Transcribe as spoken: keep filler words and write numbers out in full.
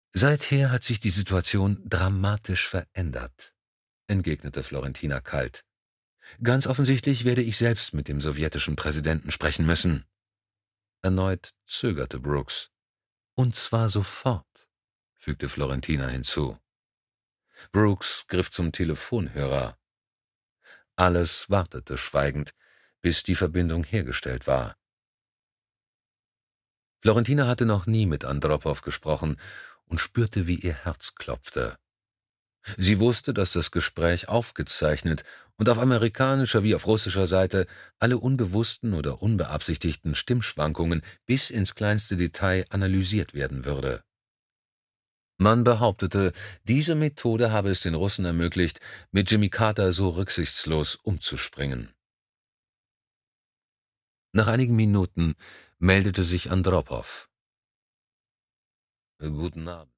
Seither hat sich die Situation dramatisch verändert, entgegnete Florentina kalt. Ganz offensichtlich werde ich selbst mit dem sowjetischen Präsidenten sprechen müssen. Erneut zögerte Brooks. Und zwar sofort, fügte Florentina hinzu. Brooks griff zum Telefonhörer. Alles wartete schweigend, bis die Verbindung hergestellt war. Florentina hatte noch nie mit Andropow gesprochen und spürte, wie ihr Herz klopfte. Sie wusste, dass das Gespräch aufgezeichnet und auf amerikanischer wie auf russischer Seite alle unbewussten oder unbeabsichtigten Stimmschwankungen bis ins kleinste Detail analysiert werden würde. Man behauptete, diese Methode habe es den Russen ermöglicht, mit Jimmy Carter so rücksichtslos umzuspringen. Nach einigen Minuten meldete sich Andropow. »Guten Abend«,